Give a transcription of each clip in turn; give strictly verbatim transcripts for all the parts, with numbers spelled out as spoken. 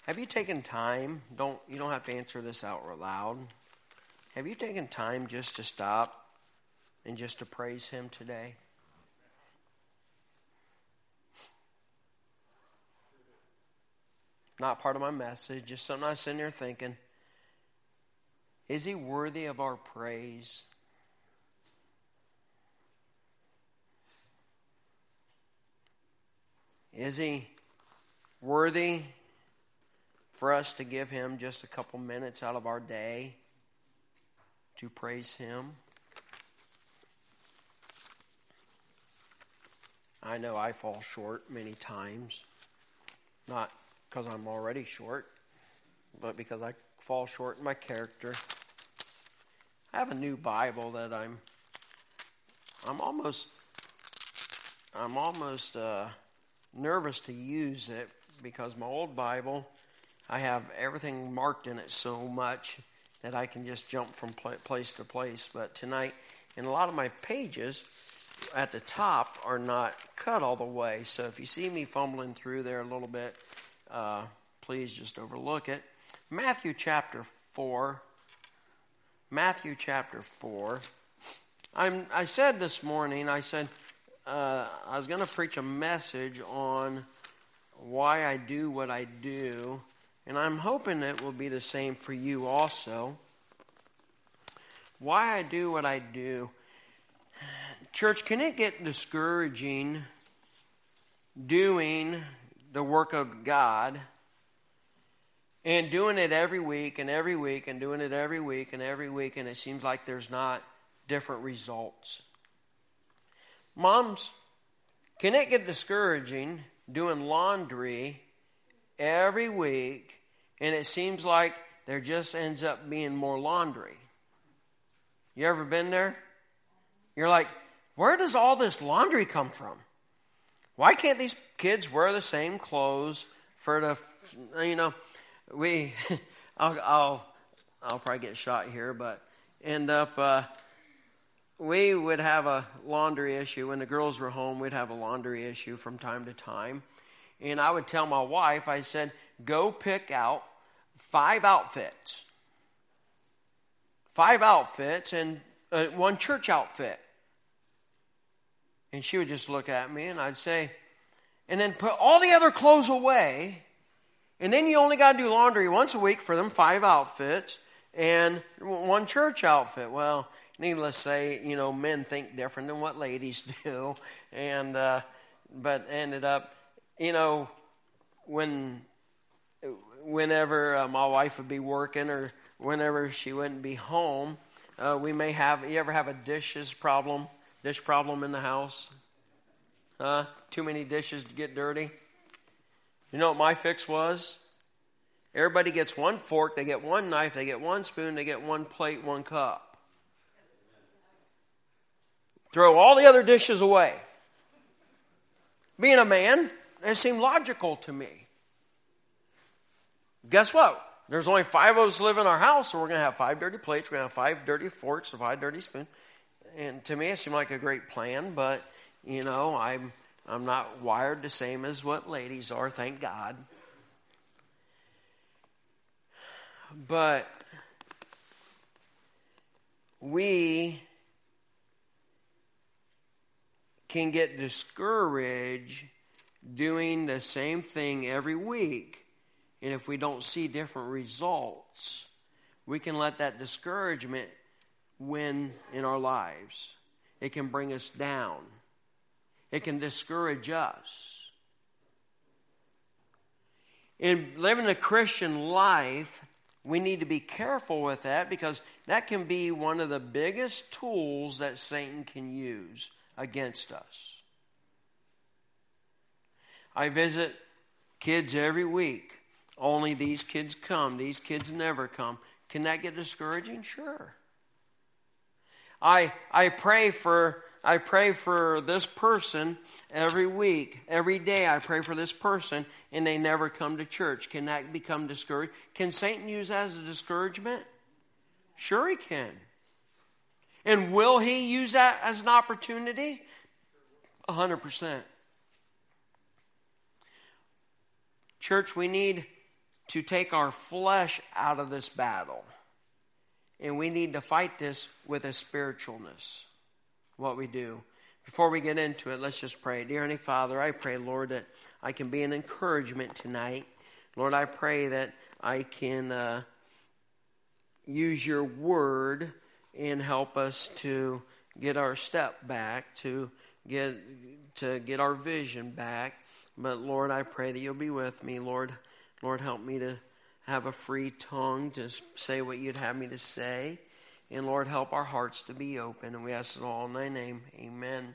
Have you taken time, don't you don't have to answer this out loud. Have you taken time just to stop and just to praise Him today? Not part of my message, just something I was sitting there thinking. Is He worthy of our praise? Is He worthy for us to give Him just a couple minutes out of our day to praise Him? I know I fall short many times. Not because I'm already short, but because I fall short in my character. I have a new Bible that I'm I'm almost I'm almost uh, nervous to use it because my old Bible, I have everything marked in it so much that I can just jump from place to place. But tonight, and a lot of my pages at the top are not cut all the way. So if you see me fumbling through there a little bit, uh, please just overlook it. Matthew chapter four. Matthew chapter four. I'm, I said this morning, I said uh, I was going to preach a message on why I do what I do. And I'm hoping it will be the same for you also. Why I do what I do. Church, can it get discouraging doing the work of God and doing it every week and every week and doing it every week and every week, and it seems like there's not different results? Moms, can it get discouraging doing laundry every week and it seems like there just ends up being more laundry? You ever been there? You're like, where does all this laundry come from? Why can't these kids wear the same clothes for the, you know, we, I'll, I'll, I'll probably get shot here, but end up, uh, we would have a laundry issue. When the girls were home, we'd have a laundry issue from time to time. And I would tell my wife, I said, go pick out five outfits. Five outfits and uh, one church outfit. And she would just look at me and I'd say, and then put all the other clothes away. And then you only got to do laundry once a week for them five outfits and one church outfit. Well, needless to say, you know, men think different than what ladies do. And, uh, but ended up, you know, when, whenever uh, my wife would be working or whenever she wouldn't be home, uh, we may have, you ever have a dishes problem, dish problem in the house? Uh, too many dishes to get dirty? You know what my fix was? Everybody gets one fork, they get one knife, they get one spoon, they get one plate, one cup. Throw all the other dishes away. Being a man, it seemed logical to me. Guess what? There's only five of us live in our house, so we're going to have five dirty plates, we're going to have five dirty forks, or five dirty spoons. And to me, it seemed like a great plan, but, you know, I'm I'm not wired the same as what ladies are, thank God. But we can get discouraged doing the same thing every week. And if we don't see different results, we can let that discouragement win in our lives. It can bring us down. It can discourage us. In living a Christian life, we need to be careful with that because that can be one of the biggest tools that Satan can use against us. I visit kids every week. Only these kids come. These kids never come. Can that get discouraging? Sure. I I pray for I pray for this person every week, every day I pray for this person, and they never come to church. Can that become discouraged? Can Satan use that as a discouragement? Sure he can. And will he use that as an opportunity? A hundred percent. Church, we need to take our flesh out of this battle. And we need to fight this with a spiritualness, what we do. Before we get into it, let's just pray. Dear Heavenly Father, I pray, Lord, that I can be an encouragement tonight. Lord, I pray that I can uh, use your word and help us to get our step back, to get to get our vision back. But Lord, I pray that you'll be with me. Lord, Lord, help me to have a free tongue to say what you'd have me to say. And Lord, help our hearts to be open. And we ask it all in thy name. Amen.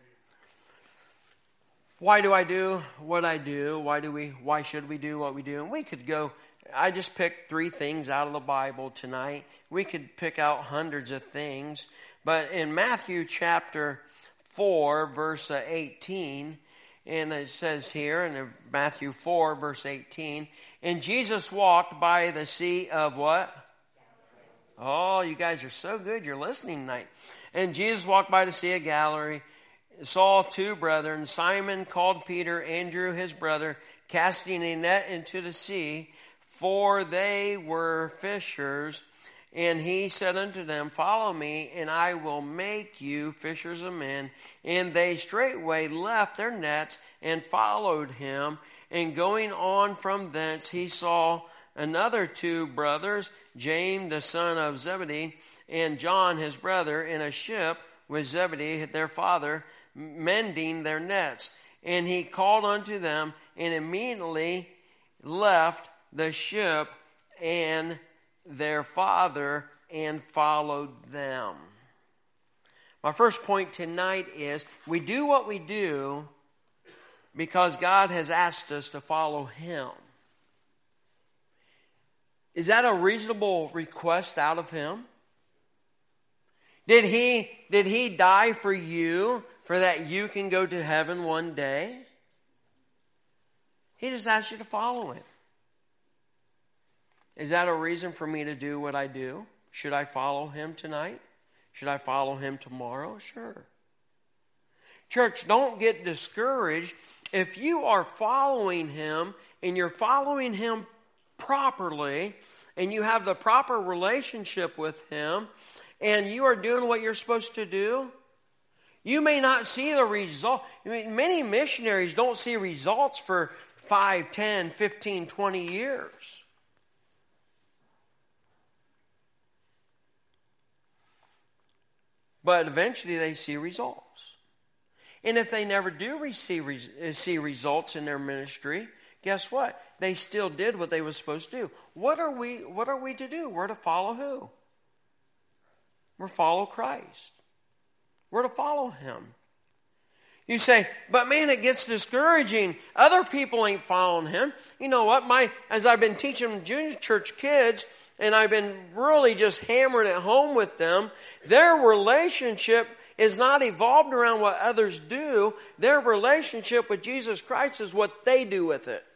Why do I do what I do? Why do we? Why should we do what we do? And we could go, I just picked three things out of the Bible tonight. We could pick out hundreds of things. But in Matthew chapter four, verse eighteen, and it says here in Matthew four, verse eighteen, and Jesus walked by the sea of what? Oh, you guys are so good. You're listening tonight. And Jesus walked by the sea of Galilee, saw two brethren, Simon called Peter, Andrew his brother, casting a net into the sea, for they were fishers. And he said unto them, follow me, and I will make you fishers of men. And they straightway left their nets and followed him. And going on from thence, he saw another two brothers, James the son of Zebedee, and John his brother, in a ship with Zebedee their father, mending their nets. And he called unto them, and immediately left the ship and their father, and followed them. My first point tonight is, we do what we do because God has asked us to follow him. Is that a reasonable request out of him? Did he, did he die for you, for that you can go to heaven one day? He just asked you to follow him. Is that a reason for me to do what I do? Should I follow him tonight? Should I follow him tomorrow? Sure. Church, don't get discouraged. If you are following him and you're following him properly and you have the proper relationship with him and you are doing what you're supposed to do, you may not see the result. I mean, many missionaries don't see results for five, ten, fifteen, twenty years. But eventually they see results. And if they never do receive, see results in their ministry, guess what? They still did what they were supposed to do. What are we, what are we to do? We're to follow who? We're to follow Christ. We're to follow him. You say, but man, it gets discouraging. Other people ain't following him. You know what? My as I've been teaching junior church kids, and I've been really just hammering it home with them, their relationship is not evolved around what others do. Their relationship with Jesus Christ is what they do with it.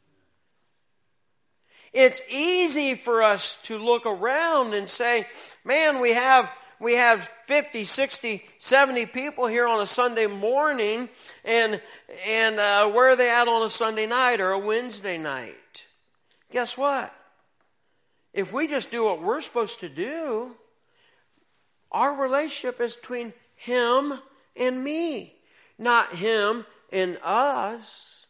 It's easy for us to look around and say, man, we have we have fifty, sixty, seventy people here on a Sunday morning, and, and uh, where are they at on a Sunday night or a Wednesday night? Guess what? If we just do what we're supposed to do, our relationship is between him and me, not him and us.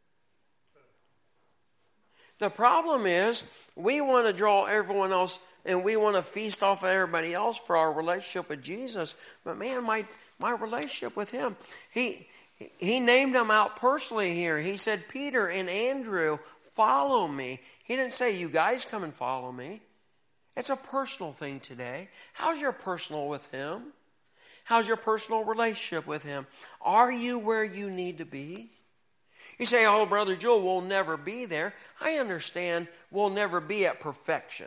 The problem is we want to draw everyone else and we want to feast off of everybody else for our relationship with Jesus. But man, my, my relationship with him, he, he named them out personally here. He said, Peter and Andrew, follow me. He didn't say, you guys come and follow me. It's a personal thing today. How's your personal with him? How's your personal relationship with him? Are you where you need to be? You say, oh, Brother Joel, we'll never be there. I understand we'll never be at perfection.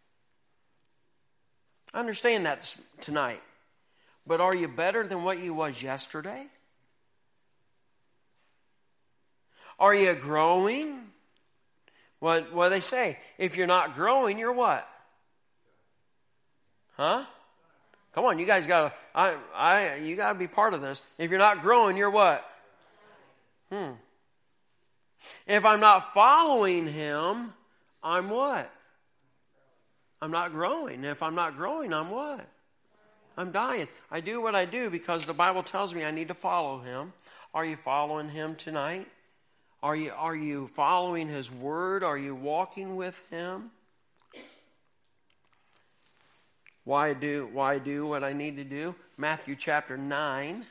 I understand that tonight. But are you better than what you was yesterday? Are you growing? What, what do they say? If you're not growing, you're what? Huh? Come on, you guys gotta, I, I, you gotta be part of this. If you're not growing, you're what? Hmm. If I'm not following him, I'm what? I'm not growing. If I'm not growing, I'm what? I'm dying. I do what I do because the Bible tells me I need to follow Him. Are you following Him tonight? Are you, are you following His Word? Are you walking with Him? Why do, why do what I need to do? Matthew chapter nine.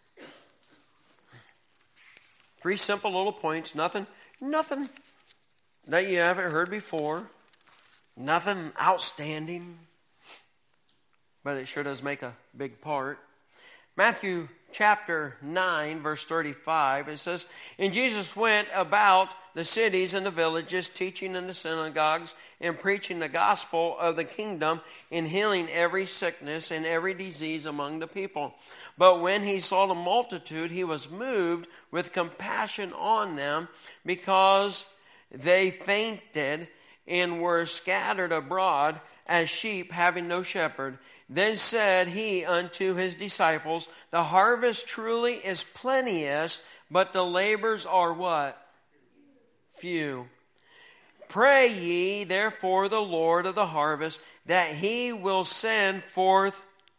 Three simple little points. Nothing, nothing that you haven't heard before. Nothing outstanding. But it sure does make a big part. Matthew chapter nine, verse thirty-five, it says, And Jesus went about the cities and the villages, teaching in the synagogues and preaching the gospel of the kingdom and healing every sickness and every disease among the people. But when he saw the multitude, he was moved with compassion on them because they fainted and were scattered abroad as sheep having no shepherd. Then said he unto his disciples, The harvest truly is plenteous, but the labors are what? Few. Pray ye therefore the Lord of the harvest, that he will send forth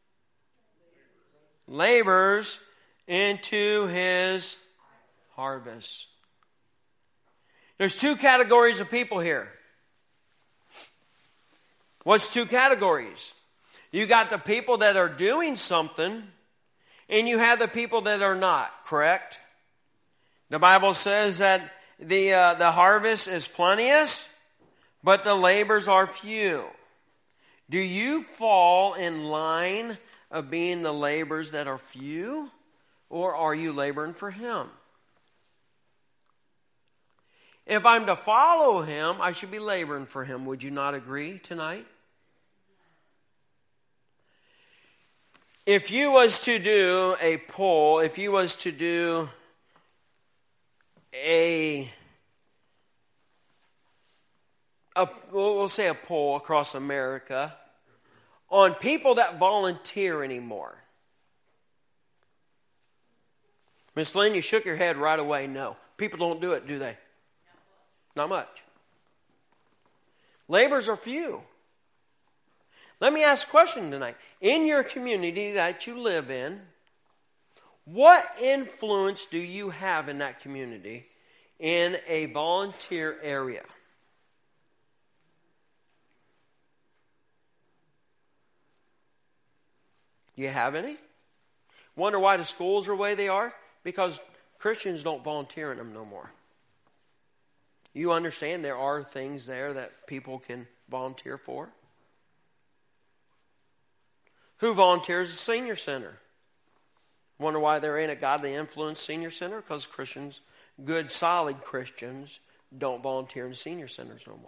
laborers into his harvest. There's two categories of people here. What's two categories? You got the people that are doing something, and you have the people that are not, correct? The Bible says that the uh, the harvest is plenteous, but the labors are few. Do you fall in line of being the labors that are few, or are you laboring for Him? If I'm to follow Him, I should be laboring for Him. Would you not agree tonight? If you was to do a poll, if you was to do a, a we'll say a poll across America on people that volunteer anymore. Miss Lynn, you shook your head right away. No. People don't do it, do they? Not much. Labors are few. Let me ask a question tonight. In your community that you live in, what influence do you have in that community in a volunteer area? Do you have any? Wonder why the schools are the way they are? Because Christians don't volunteer in them no more. You understand there are things there that people can volunteer for? Who volunteers at senior center? Wonder why there ain't a godly influence senior center? Because Christians, good solid Christians, don't volunteer in senior centers no more.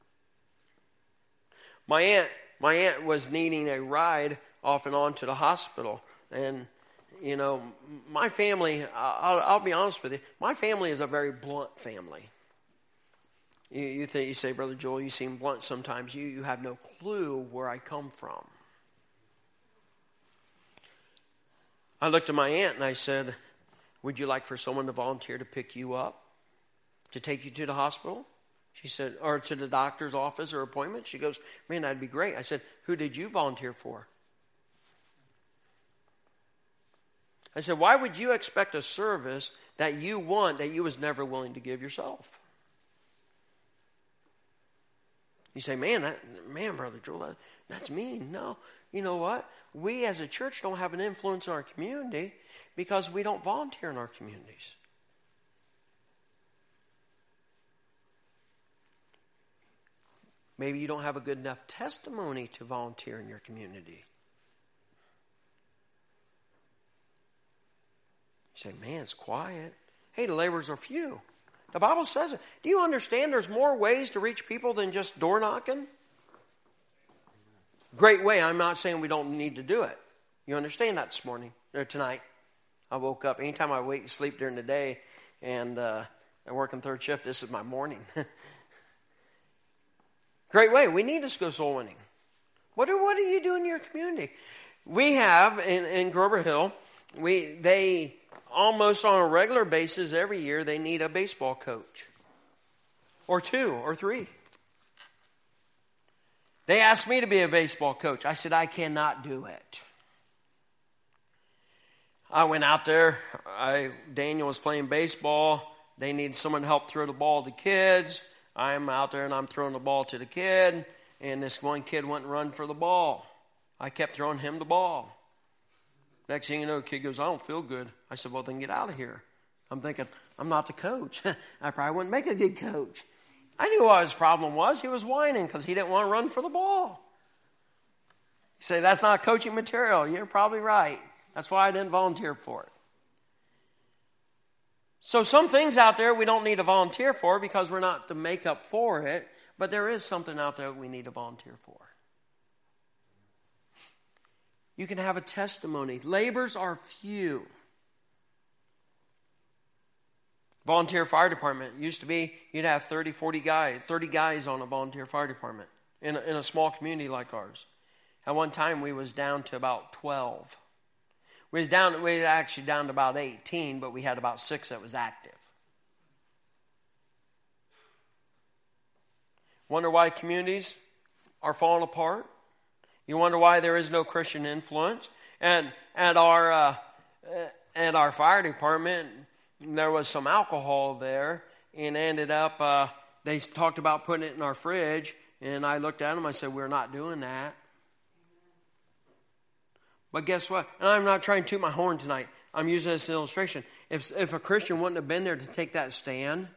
My aunt, my aunt was needing a ride off and on to the hospital, and you know, my family. I'll, I'll be honest with you. My family is a very blunt family. You, you think you say, Brother Joel, you seem blunt sometimes. You you have no clue where I come from. I looked at my aunt and I said, would you like for someone to volunteer to pick you up, to take you to the hospital? She said, or to the doctor's office or appointment? She goes, man, that'd be great. I said, who did you volunteer for? I said, why would you expect a service that you want that you was never willing to give yourself? You say, man, that, man, Brother Joel, that, that's mean. No, you know what? We as a church don't have an influence in our community because we don't volunteer in our communities. Maybe you don't have a good enough testimony to volunteer in your community. You say, man, it's quiet. Hey, the laborers are few. The Bible says it. Do you understand there's more ways to reach people than just door knocking? Great way. I'm not saying we don't need to do it. You understand that this morning or tonight? I woke up. Anytime I wake and sleep during the day and uh, I work in third shift, this is my morning. Great way. We need to go soul winning. What do, what do you do in your community? We have in, in Grover Hill, we they almost on a regular basis every year they need a baseball coach. Or two or three. They asked me to be a baseball coach. I said, I cannot do it. I went out there. I, Daniel was playing baseball. They needed someone to help throw the ball to kids. I'm out there and I'm throwing the ball to the kid. And this one kid went and run for the ball. I kept throwing him the ball. Next thing you know, the kid goes, I don't feel good. I said, well, then get out of here. I'm thinking, I'm not the coach. I probably wouldn't make a good coach. I knew what his problem was. He was whining because he didn't want to run for the ball. You say, that's not coaching material. You're probably right. That's why I didn't volunteer for it. So some things out there we don't need to volunteer for because we're not to make up for it. But there is something out there we need to volunteer for. You can have a testimony. Labors are few. Volunteer fire department. Used to be, you'd have thirty, forty guys, thirty guys on a volunteer fire department in a, in a small community like ours. At one time, we was down to about twelve. We was down, we was actually down to about eighteen, but we had about six that was active. Wonder why communities are falling apart? You wonder why there is no Christian influence? And at our uh, at our fire department, there was some alcohol there, and ended up, uh, they talked about putting it in our fridge, and I looked at them, I said, we're not doing that. But guess what? And I'm not trying to toot my horn tonight. I'm using this as an illustration. If, if a Christian wouldn't have been there to take that stand,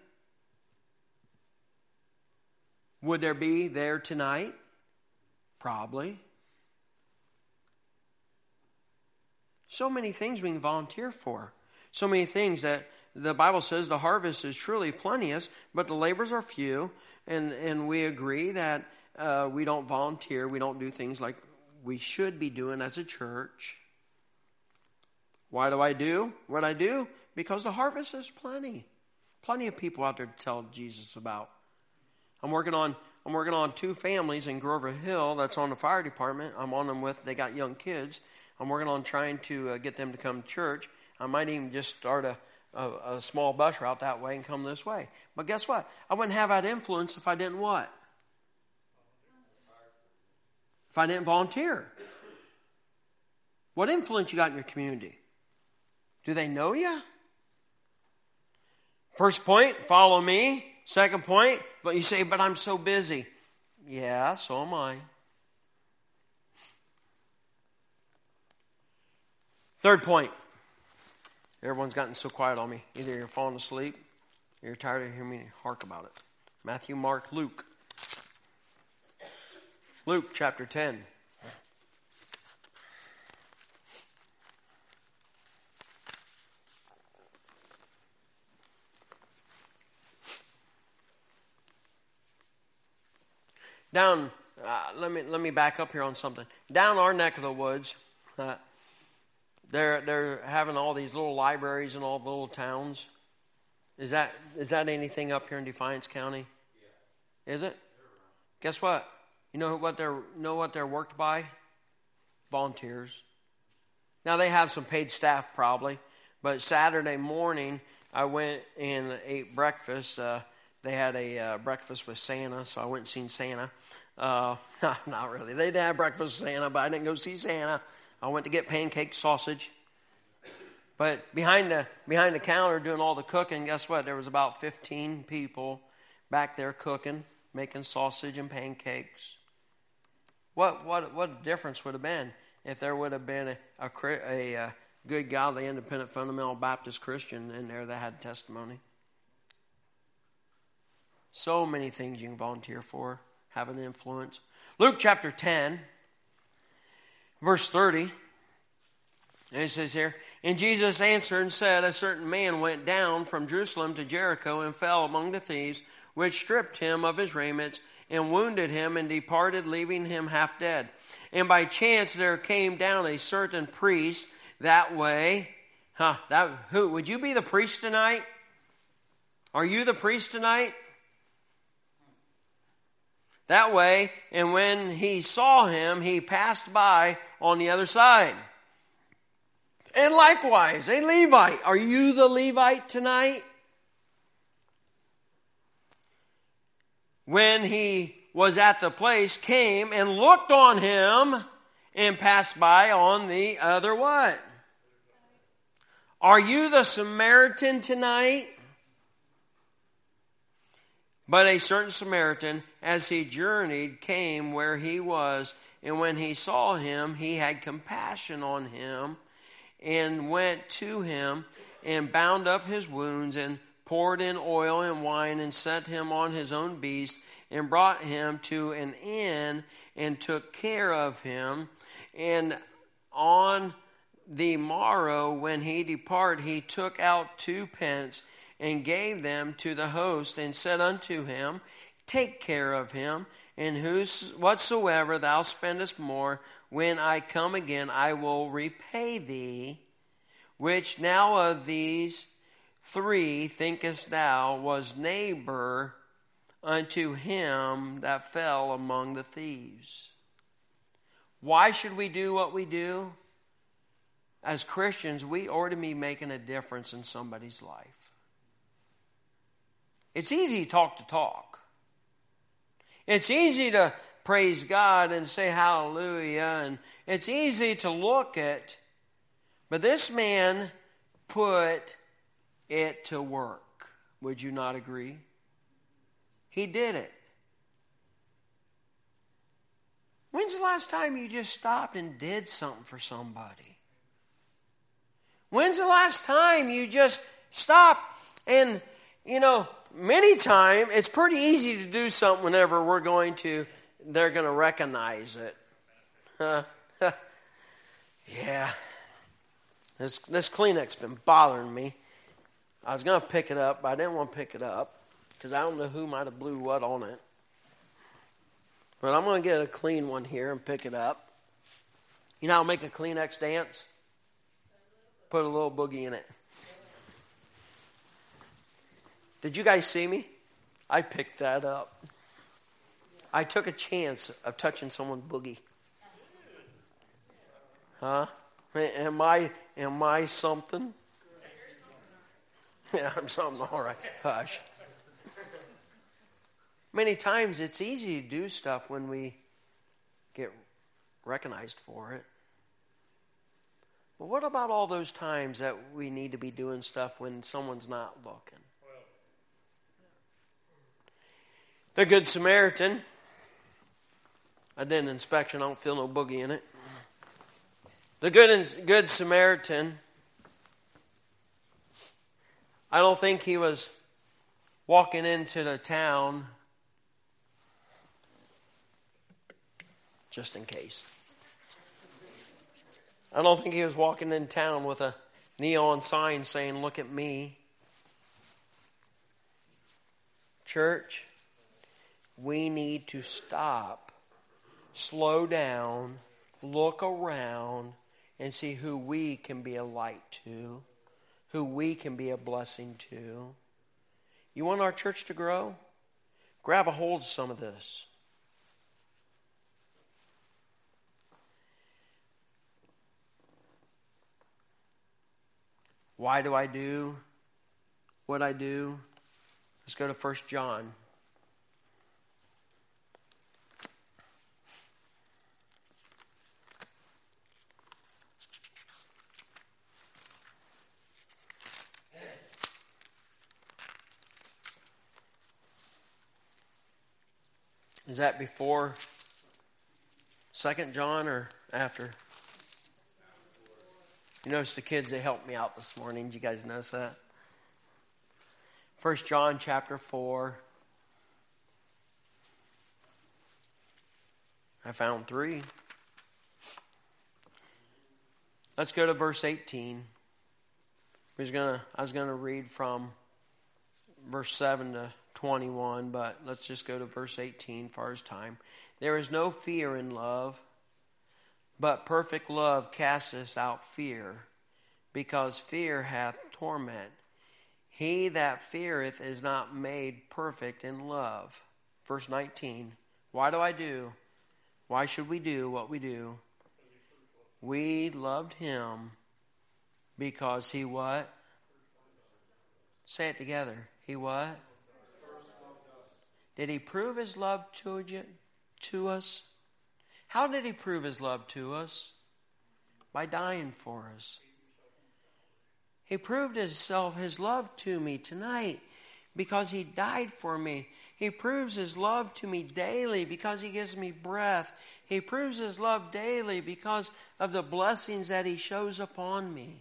would there be there tonight? Probably. So many things we can volunteer for. So many things that the Bible says the harvest is truly plenteous, but the labors are few. And, and we agree that uh, we don't volunteer. We don't do things like we should be doing as a church. Why do I do what I do? Because the harvest is plenty. Plenty of people out there to tell Jesus about. I'm working on I'm working on two families in Grover Hill that's on the fire department. I'm on them with, they got young kids. I'm working on trying to uh, get them to come to church. I might even just start a, a, a small bus route that way and come this way. But guess what? I wouldn't have that influence if I didn't what? If I didn't volunteer. What influence you got in your community? Do they know you? First point, follow me. Second point, but you say, but I'm so busy. Yeah, so am I. Third point. Everyone's gotten so quiet on me. Either you're falling asleep or you're tired of hearing me hark about it. Matthew, Mark, Luke. Luke chapter ten. Down, uh, let me let me back up here on something. Down our neck of the woods, uh, they're they're having all these little libraries in all the little towns. Is that is that anything up here in Defiance County? Yeah. Is it? Guess what? You know what they're know what they're worked by? Volunteers. Now they have some paid staff probably, but Saturday morning I went and ate breakfast. Uh, They had a uh, breakfast with Santa, so I went and seen Santa. Uh, not really. They did have breakfast with Santa, but I didn't go see Santa. I went to get pancake sausage. But behind the behind the counter doing all the cooking, guess what? There was about fifteen people back there cooking, making sausage and pancakes. What what what difference would have been if there would have been a, a, a, a good, godly, independent, fundamental Baptist Christian in there that had testimony? So many things you can volunteer for, have an influence. Luke chapter ten, verse thirty. And it says here, and Jesus answered and said, a certain man went down from Jerusalem to Jericho and fell among the thieves, which stripped him of his raiments and wounded him and departed, leaving him half dead. And by chance there came down a certain priest that way. Huh, that, who, would you be the priest tonight? Are you the priest tonight? That way, and when he saw him, he passed by on the other side. And likewise, a Levite. Are you the Levite tonight? When he was at the place came and looked on him and passed by on the other what? Are you the Samaritan tonight? But a certain Samaritan, as he journeyed, came where he was, and when he saw him, he had compassion on him, and went to him, and bound up his wounds, and poured in oil and wine, and set him on his own beast, and brought him to an inn, and took care of him. And on the morrow, when he departed, he took out two pence, and gave them to the host, and said unto him, Take care of him, and whos, whatsoever thou spendest more, when I come again, I will repay thee. Which now of these three thinkest thou was neighbor unto him that fell among the thieves? Why should we do what we do? As Christians, we ought to be making a difference in somebody's life. It's easy to talk to talk. It's easy to praise God and say hallelujah. And it's easy to look at. But this man put it to work. Would you not agree? He did it. When's the last time you just stopped and did something for somebody? When's the last time you just stopped and, you know, many times, it's pretty easy to do something whenever we're going to, they're going to recognize it. Huh? Yeah. This, this Kleenex been bothering me. I was going to pick it up, but I didn't want to pick it up because I don't know who might have blew what on it. But I'm going to get a clean one here and pick it up. You know how to make a Kleenex dance? Put a little boogie in it. Did you guys see me? I picked that up. I took a chance of touching someone's boogie. Huh? Am I, am I something? Yeah, I'm something. All right. Hush. Many times it's easy to do stuff when we get recognized for it. But what about all those times that we need to be doing stuff when someone's not looking? The Good Samaritan. I did an inspection. I don't feel no boogie in it. The Good, good Samaritan. I don't think he was walking into the town just in case. I don't think he was walking in town with a neon sign saying, "Look at me." Church, we need to stop, slow down, look around, and see who we can be a light to, who we can be a blessing to. You want our church to grow? Grab a hold of some of this. Why do I do what I do? Let's go to First John. Is that before Second John or after? You notice the kids, they helped me out this morning. Did you guys notice that? First John chapter four. I found three. Let's go to verse eighteen. I was gonna, I was gonna read from verse seven to twenty-one, but let's just go to verse eighteen for his time. There is no fear in love, but perfect love casteth out fear, because fear hath torment. He that feareth is not made perfect in love. Verse nineteen. Why do I do? Why should we do what we do? We loved him because he what? Say it together. He what? Did he prove his love to you, to us? How did he prove his love to us? By dying for us. He proved himself, his love to me tonight because he died for me. He proves his love to me daily because he gives me breath. He proves his love daily because of the blessings that he shows upon me.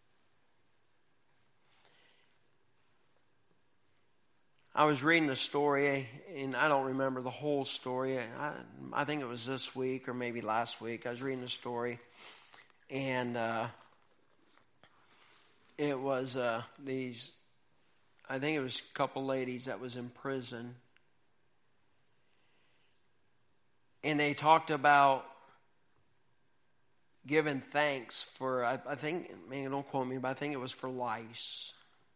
I was reading a story, and I don't remember the whole story. I, I think it was this week or maybe last week. I was reading a story, and uh, it was uh, these, I think it was a couple ladies that was in prison. And they talked about giving thanks for, I, I think, man, don't quote me, but I think it was for lice.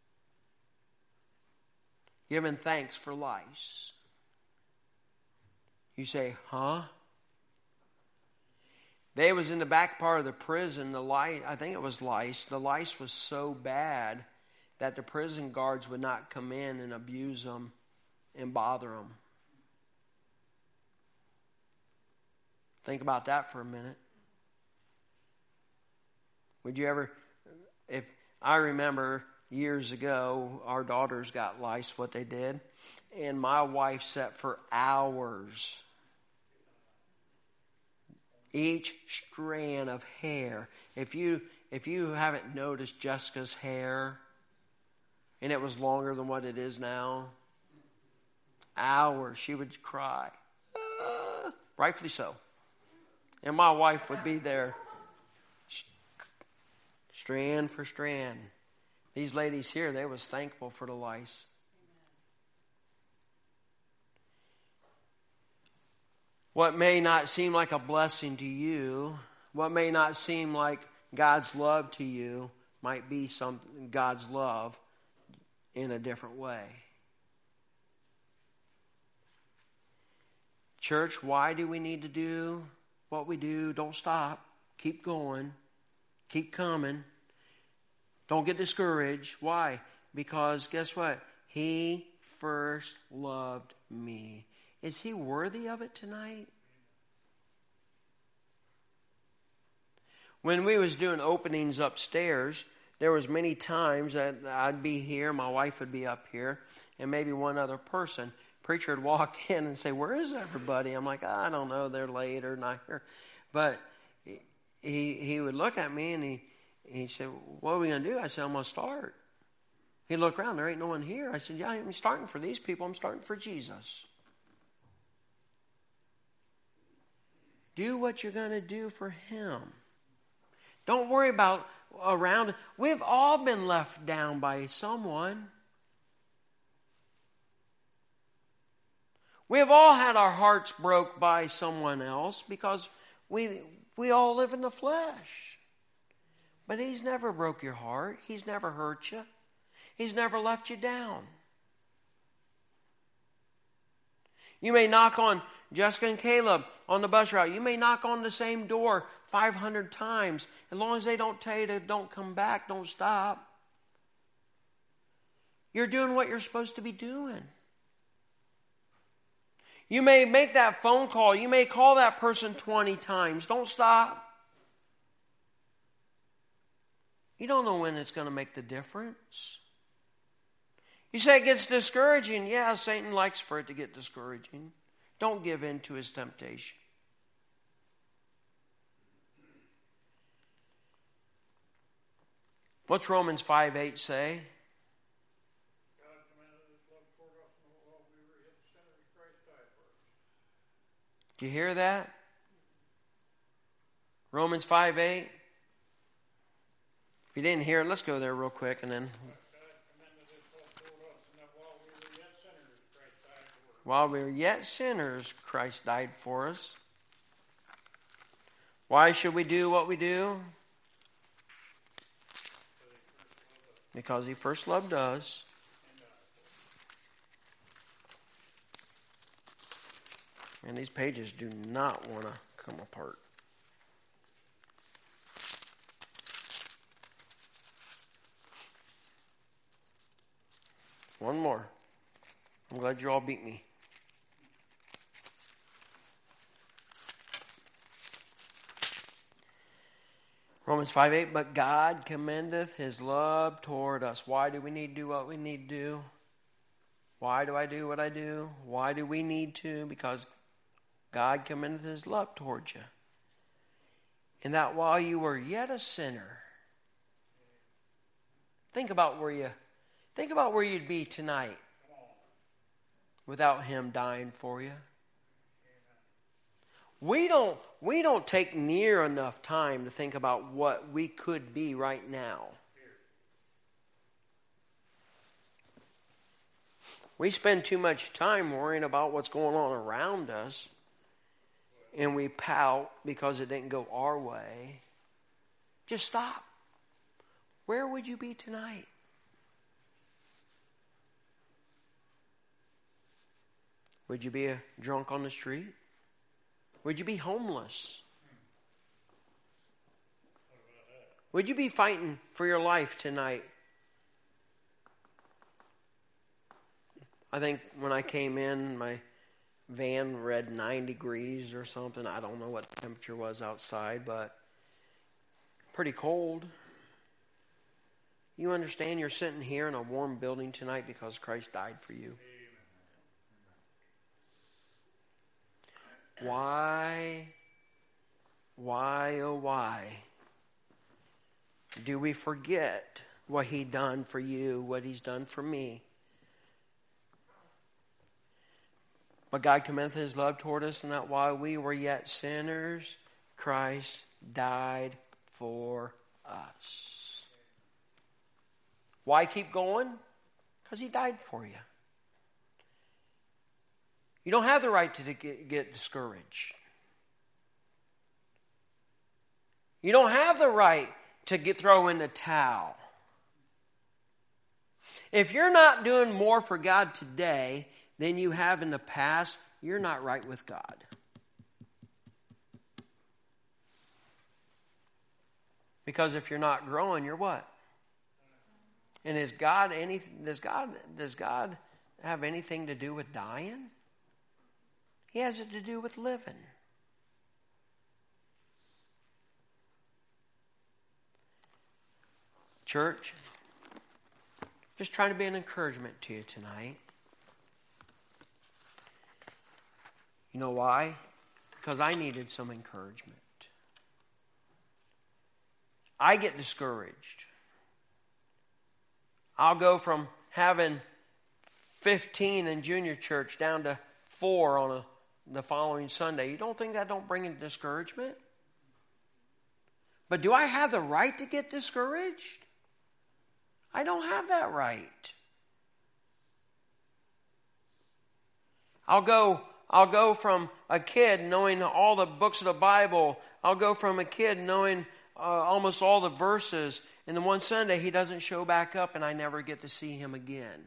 Giving thanks for lice. You say, huh? They was in the back part of the prison. The lice, I think it was lice. The lice was so bad that the prison guards would not come in and abuse them and bother them. Think about that for a minute. Would you ever, if I remember years ago, our daughters got lice, what they did, and my wife sat for hours. Each strand of hair. If you if you haven't noticed Jessica's hair, and it was longer than what it is now, hours she would cry, ah, rightfully so. And my wife would be there, strand for strand. These ladies here, they was thankful for the lice. What may not seem like a blessing to you, what may not seem like God's love to you, might be some God's love in a different way. Church, why do we need to do what we do? Don't stop. Keep going. Keep coming. Don't get discouraged. Why? Because guess what? He first loved me. Is he worthy of it tonight? When we was doing openings upstairs, there was many times that I'd be here, my wife would be up here, and maybe one other person. Preacher would walk in and say, "Where is everybody?" I'm like, "I don't know, they're late or not here." But he he would look at me and he, he said, "What are we going to do?" I said, "I'm going to start." He'd look around, there ain't no one here. I said, "Yeah, I'm starting for these people. I'm starting for Jesus." Do what you're going to do for him. Don't worry about around. We've all been left down by someone. We have all had our hearts broke by someone else because we we all live in the flesh. But he's never broke your heart. He's never hurt you. He's never left you down. You may knock on Jessica and Caleb on the bus route. You may knock on the same door five hundred times. As long as they don't tell you to don't come back, don't stop. You're doing what you're supposed to be doing. You may make that phone call. You may call that person twenty times. Don't stop. You don't know when it's going to make the difference. You say it gets discouraging. Yeah, Satan likes for it to get discouraging. Don't give in to his temptation. What's Romans five eight say? Do you hear that? Romans five eight. If you didn't hear it, let's go there real quick and then. While we were yet sinners, Christ died for us. Why should we do what we do? Because he first loved us. And these pages do not want to come apart. One more. I'm glad you all beat me. Romans five eight, but God commendeth his love toward us. Why do we need to do what we need to do? Why do I do what I do? Why do we need to? Because God commendeth his love towards you. And that while you were yet a sinner, think about where you think about where you'd be tonight without him dying for you. We don't, we don't take near enough time to think about what we could be right now. We spend too much time worrying about what's going on around us, and we pout because it didn't go our way. Just stop. Where would you be tonight? Would you be a drunk on the street? Would you be homeless? Would you be fighting for your life tonight? I think when I came in, my van read nine degrees or something. I don't know what the temperature was outside, but pretty cold. You understand you're sitting here in a warm building tonight because Christ died for you. Why, why, oh why do we forget what he done for you, what he's done for me? But God commendeth his love toward us, and that while we were yet sinners, Christ died for us. Why keep going? Because he died for you. You don't have the right to get, get discouraged. You don't have the right to get throw in the towel. If you're not doing more for God today than you have in the past, you're not right with God. Because if you're not growing, you're what? And is God any does God does God have anything to do with dying? He has it to do with living. Church, just trying to be an encouragement to you tonight. You know why? Because I needed some encouragement. I get discouraged. I'll go from having fifteen in junior church down to four on a the following Sunday. You don't think that don't bring in discouragement? But do I have the right to get discouraged? I don't have that right. I'll go, I'll go from a kid knowing all the books of the Bible. I'll go from a kid knowing uh, almost all the verses. And then one Sunday he doesn't show back up and I never get to see him again.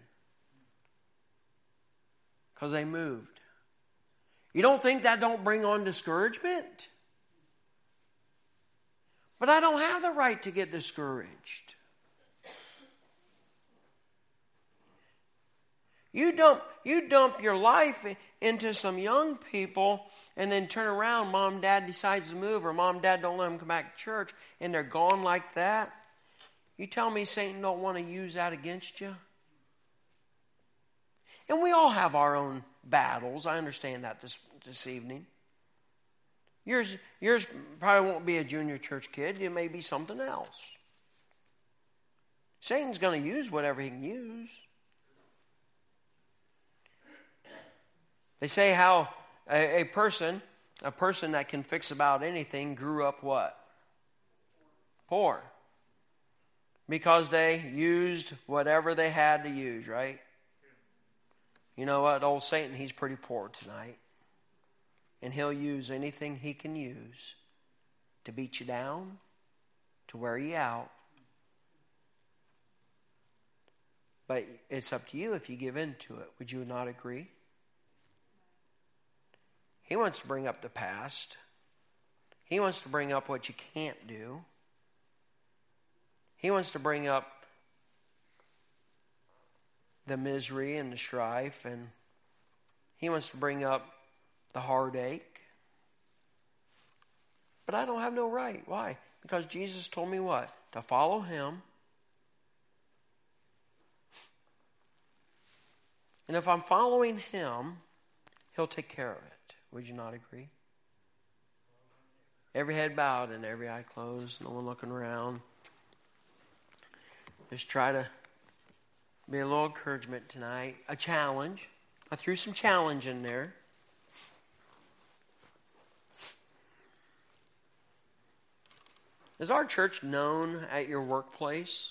Because they moved. You don't think that don't bring on discouragement? But I don't have the right to get discouraged. You dump, you dump your life into some young people and then turn around, mom and dad decides to move, or mom and dad don't let them come back to church, and they're gone like that. You tell me Satan don't want to use that against you? And we all have our own battles. I understand that this, this evening. Yours, yours probably won't be a junior church kid. It may be something else. Satan's going to use whatever he can use. They say how a, a person, a person that can fix about anything grew up what? Poor. Because they used whatever they had to use, right? You know what? Old Satan, he's pretty poor tonight. And he'll use anything he can use to beat you down, to wear you out. But it's up to you if you give in to it. Would you not agree? He wants to bring up the past. He wants to bring up what you can't do. He wants to bring up the misery and the strife, and he wants to bring up the heartache. But I don't have no right. Why? Because Jesus told me what? To follow Him. And if I'm following Him, He'll take care of it. Would you not agree? Every head bowed and every eye closed, no one looking around. Just try to be a little encouragement tonight. A challenge. I threw some challenge in there. Is our church known at your workplace?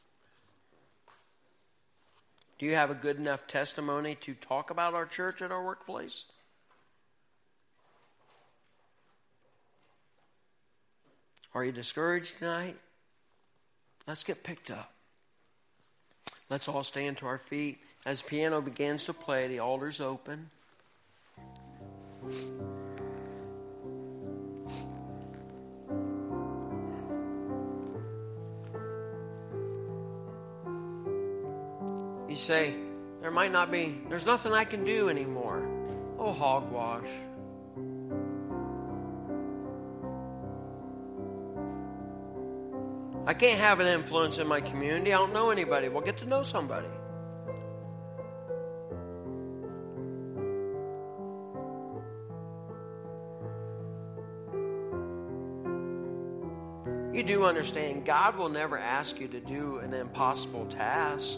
Do you have a good enough testimony to talk about our church at our workplace? Are you discouraged tonight? Let's get picked up. Let's all stand to our feet. As the piano begins to play, the altar's open. You say, there might not be, there's nothing I can do anymore. Oh, hogwash. I can't have an influence in my community. I don't know anybody. Well, get to know somebody. You do understand God will never ask you to do an impossible task.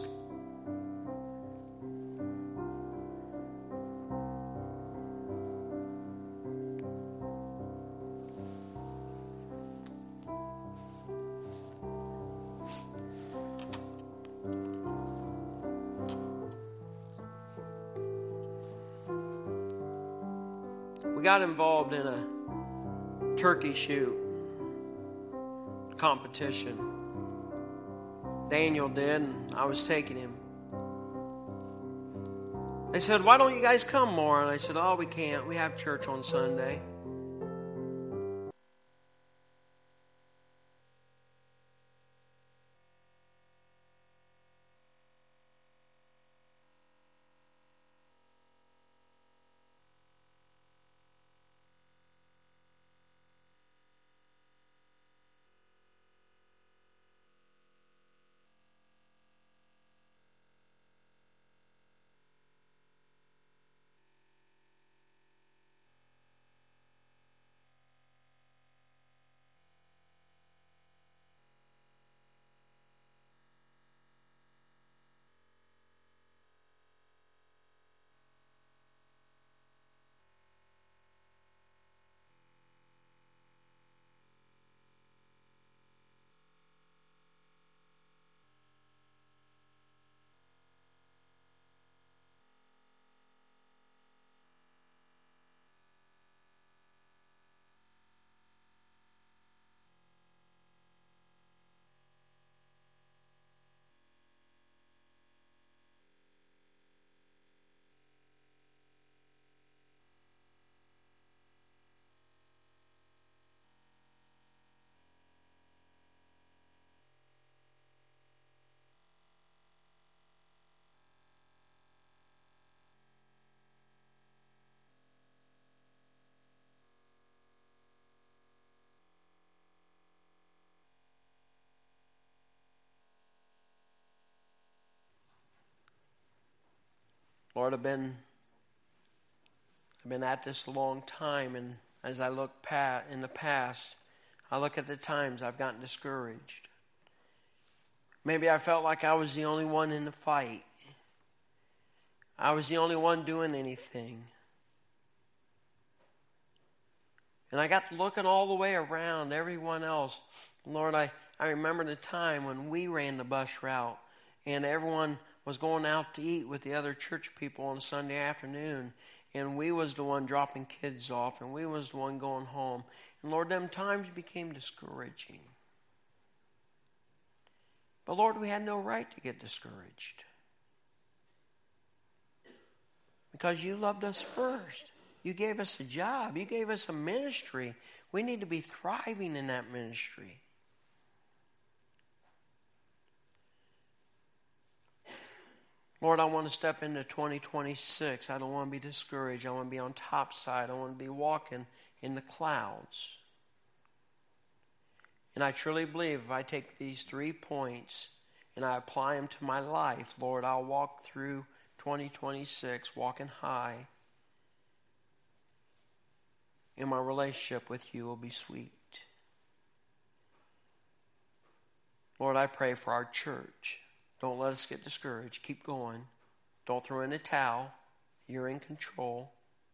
We got involved in a turkey shoot competition. Daniel did, and I was taking him. They said, why don't you guys come more? And I said, oh, we can't. We have church on Sunday. Lord, I've been, I've been at this a long time, and as I look pat in the past, I look at the times I've gotten discouraged. Maybe I felt like I was the only one in the fight. I was the only one doing anything. And I got looking all the way around everyone else. Lord, I, I remember the time when we ran the bus route and everyone was going out to eat with the other church people on Sunday afternoon. And we was the one dropping kids off, and we was the one going home. And Lord, them times became discouraging. But Lord, we had no right to get discouraged. Because you loved us first. You gave us a job. You gave us a ministry. We need to be thriving in that ministry. Lord, I want to step into twenty twenty-six. I don't want to be discouraged. I want to be on top side. I want to be walking in the clouds. And I truly believe if I take these three points and I apply them to my life, Lord, I'll walk through twenty twenty-six walking high. And my relationship with you will be sweet. Lord, I pray for our church. Don't let us get discouraged. Keep going. Don't throw in the towel. You're in control.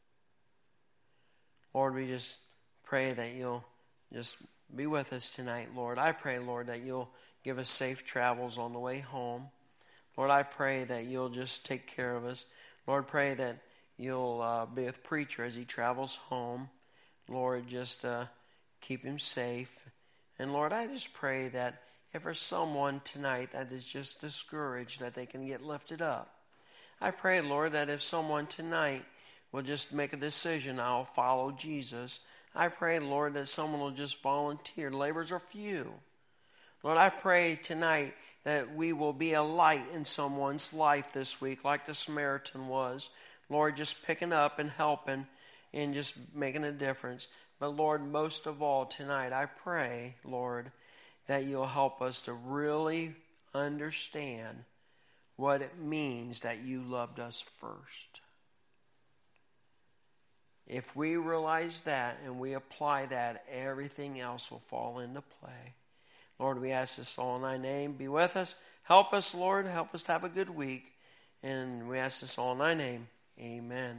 Lord, we just pray that you'll just be with us tonight, Lord. I pray, Lord, that you'll give us safe travels on the way home. Lord, I pray that you'll just take care of us. Lord, pray that you'll uh, be with Preacher as he travels home. Lord, just uh, keep him safe. And Lord, I just pray that if there's someone tonight that is just discouraged, that they can get lifted up. I pray, Lord, that if someone tonight will just make a decision, I'll follow Jesus. I pray, Lord, that someone will just volunteer. Labors are few. Lord, I pray tonight that we will be a light in someone's life this week, like the Samaritan was. Lord, just picking up and helping and just making a difference. But Lord, most of all tonight, I pray, Lord, that you'll help us to really understand what it means that you loved us first. If we realize that and we apply that, everything else will fall into play. Lord, we ask this all in thy name. Be with us. Help us, Lord. Help us to have a good week. And we ask this all in thy name. Amen.